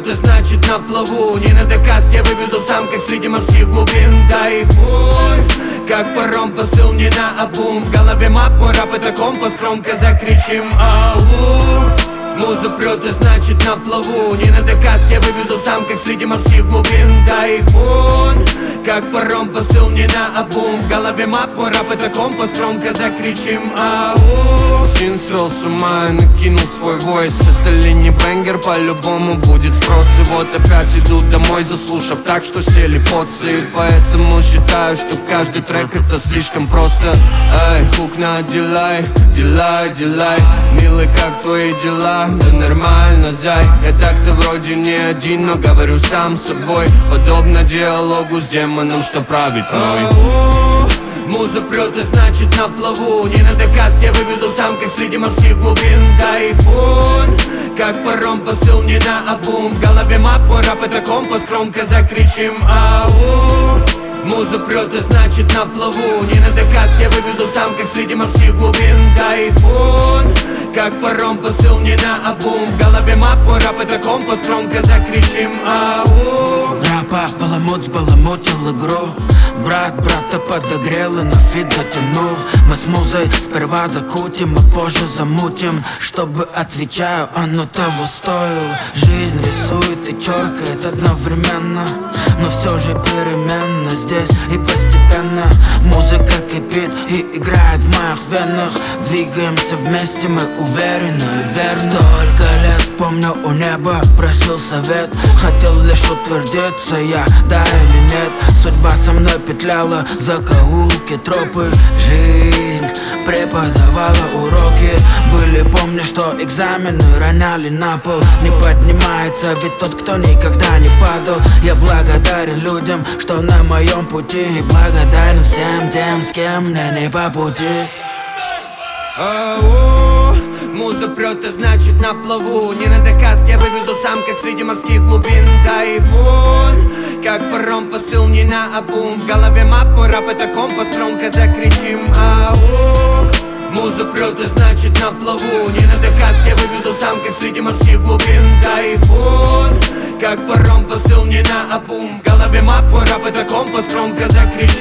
прет и значит на плаву. Не на доказ я вывезу сам, как среди морских глубин. Тайфун, как паром, посыл не на обум. В голове мап, мой рап это компас, громко закричим ау. Муза прет и значит на плаву. Не на доказ я вывезу сам, как среди морских глубин. Тайфун, как паром, посыл не на обум. В голове мап, мой рап это компас, громко закричим ау. Син свел с ума и накинул свой войс. Это ли не бэнгер, по-любому будет спрос. И вот опять иду домой, заслушав так, что сели поцы. И поэтому считаю, что каждый трек это слишком просто. Эй, хук на дилай, дилай, дилай. Милый, как твои дела? Да нормально, зай. Я так-то вроде не один, но говорю сам с собой. Подобно диалогу с демоном, что правит мной. Муза прет и значит на плаву. Не на доказ я вывезу сам, как среди морских глубин. Тайфун, как паром, посыл не на обум. В голове мап, мой рап это компас, громко закричим ау. Муза прет и значит на плаву. Не на доказ я вывезу сам, как среди морских глубин. Тайфун, как паром, посыл не на обум. В голове мап, мой рап это компас, громко закричим ау. Рапа баламутил игру. Брат брата подогрел и на фит затянул. Мы с музой сперва закутим, а позже замутим. Чтобы, отвечаю, оно того стоило. Жизнь рисует и черкает одновременно, но все же переменно здесь и постепенно. Музыка кипит и играет в моих венах. Двигаемся вместе, мы уверены и верно. Столько лет, помню, у неба просил совет. Хотел лишь утвердиться я, да или нет. Судьба со мной петляла, закоулки, тропы. Жизнь преподавала уроки. Были, помню, что экзамены роняли на пол. Не поднимается ведь тот, кто никогда не падал. Я благодарен людям, что на моем пути. И благодарен всем тем, с кем мне не по пути. Ау, муза прет и значит на плаву. Не на доказ я вывезу сам, как среди морских глубин. Тайфун, как паром, посыл не на обум. В голове мап, мой рап это компас, громко закричим ау. Муза прет и значит на плаву. Не на доказ я вывезу сам, как среди морских глубин. Тайфун, как паром, посыл не на обум. В голове мап, мой рап это компас, громко закричим